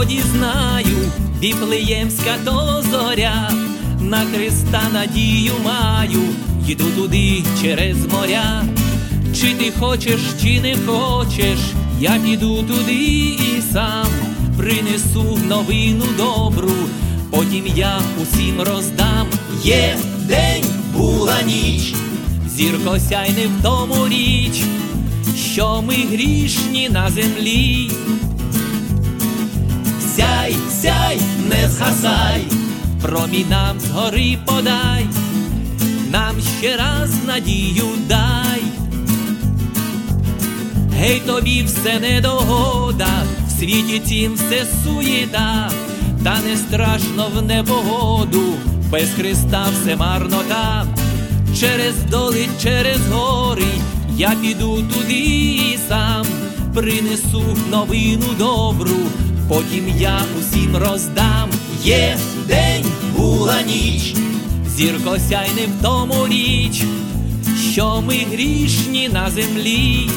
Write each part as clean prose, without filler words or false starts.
тоді знаю, Віфлеємська то зоря, на Христа надію маю, йду туди через моря. Чи ти хочеш, чи не хочеш, я піду туди і сам принесу новину добру, потім я усім роздам. Є день, була ніч, зірко, сяй, не в тому річ, що ми грішні на землі. Сяй, сяй, не згасай, промінь нам згори подай, нам ще раз надію дай. Гей, тобі все недогода, в світі цім все суєта, та не страшно в непогоду, без Христа все марнота. Через доли, через гори, я піду туди і сам принесу новину добру, потім я усім роздам. Є день, була ніч, зірко, сяй, не в тому річ, що ми грішні на землі.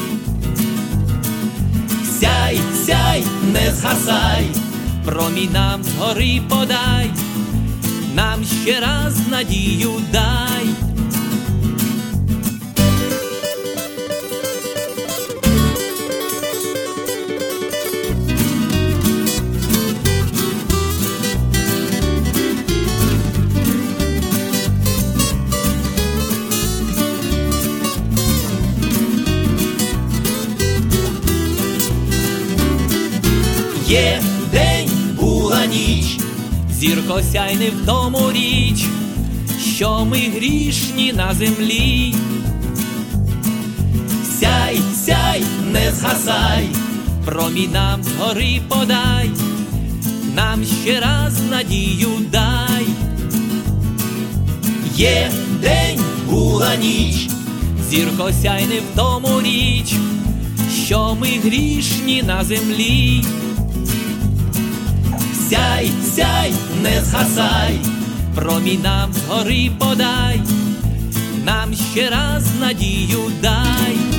Сяй, сяй, не згасай, промінь нам згори подай, нам ще раз надію дай. Є день, була ніч, зірко, сяй, не в тому річ, що ми грішні на землі. Сяй, сяй, не згасай, промінь нам згори подай, нам ще раз надію дай. Є день, була ніч, зірко, сяй, не в тому річ, що ми грішні на землі. Сяй, сяй, не згасай, промінь нам згори подай, нам ще раз надію дай.